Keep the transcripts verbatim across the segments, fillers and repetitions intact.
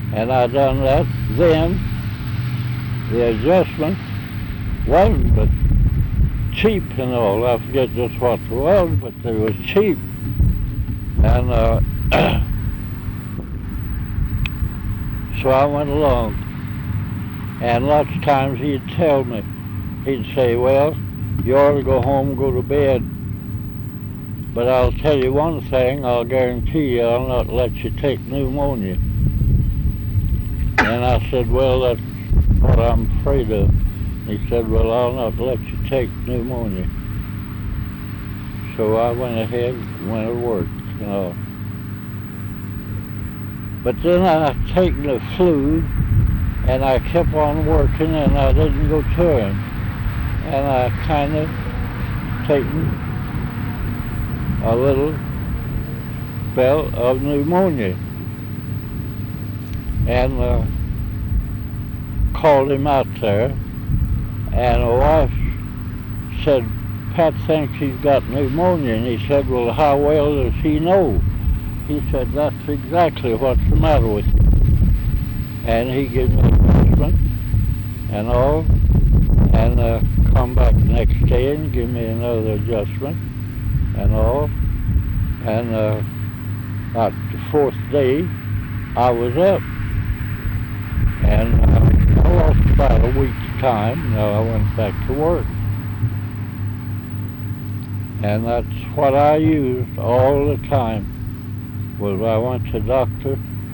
And I done that. Then the adjustment wasn't but cheap and all. I forget just what it was, but they was cheap. And uh, so I went along. And lots of times he'd tell me, he'd say, well, you ought to go home and go to bed. But I'll tell you one thing, I'll guarantee you I'll not let you take pneumonia. And I said, well, that's what I'm afraid of. He said, well, I'll not let you take pneumonia. So I went ahead and went to work, you know. But then I taken the flu, and I kept on working, and I didn't go to him. And I kind of taken a little spell of pneumonia. And uh, called him out there, and the wife said, Pat thinks he's got pneumonia. And he said, well, how well does he know? He said, that's exactly what's the matter with you. And he gave me adjustment and all, and uh, come back the next day and give me another adjustment and all. And uh, about the fourth day, I was up. And uh, I lost about a week's time, and I went back to work. And that's what I used all the time. Was I went to doctor.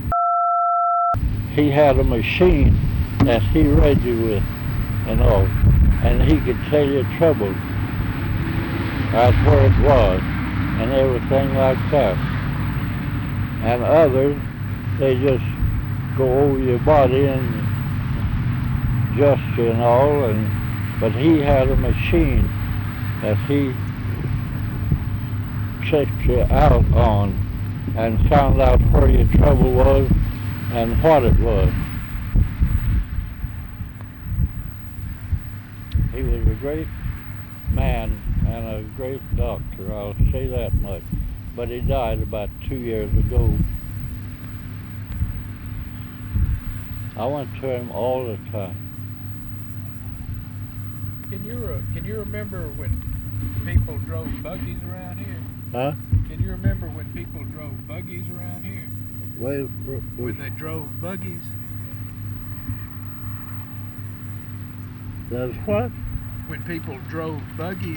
He had a machine that he read you with and all, and he could tell you trouble. That's where it was, and everything like that. And others, they just go over your body and adjust you and all, and but he had a machine that he checked you out on and found out where your trouble was and what it was. He was a great man and a great doctor, I'll say that much. But he died about two years ago. I went to him all the time. Can you uh, can you remember when people drove buggies around here? Huh? Can you remember when people drove buggies around here? Well, when they drove buggies? That's what? When people drove buggies.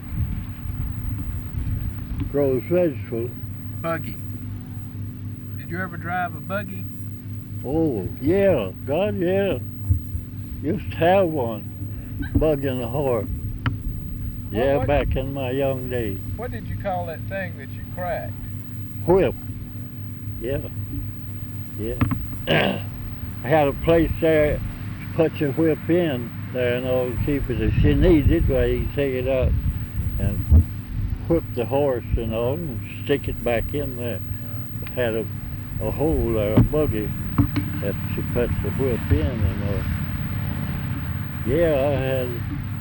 Drove vegetables. Buggy. Did you ever drive a buggy? Oh, yeah. God, yeah. Used to have one. Bug in the horse. Yeah, what, back in my young days. What did you call that thing that you cracked? Whip. Yeah. Yeah. I had a place there to put your whip in there and all, keep it. If you need it, well, you can take it out and whip the horse and all and stick it back in there. Had a, a hole there, a buggy that you put the whip in and all. Yeah, I had.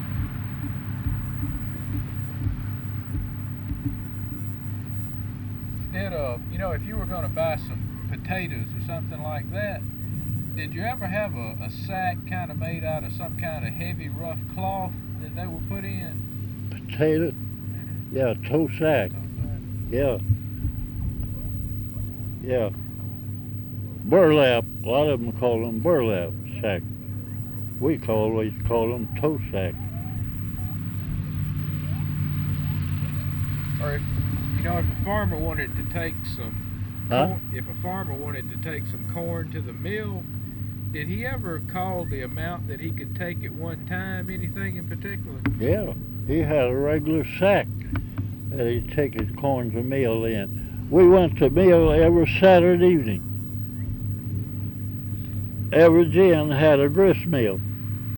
Did uh, you know, if you were going to buy some potatoes or something like that, did you ever have a, a sack kind of made out of some kind of heavy, rough cloth that they were put in? Potato? Mm-hmm. Yeah, toe sack. Toe sack. Yeah. Yeah. Burlap. A lot of them call them burlap sack. We always call them toe sack. Or if, you know, if a farmer wanted to take some, huh? corn, if a farmer wanted to take some corn to the mill, did he ever call the amount that he could take at one time? Anything in particular? Yeah, he had a regular sack that he'd take his corn to mill in. We went to mill every Saturday evening. Every gin had a grist mill.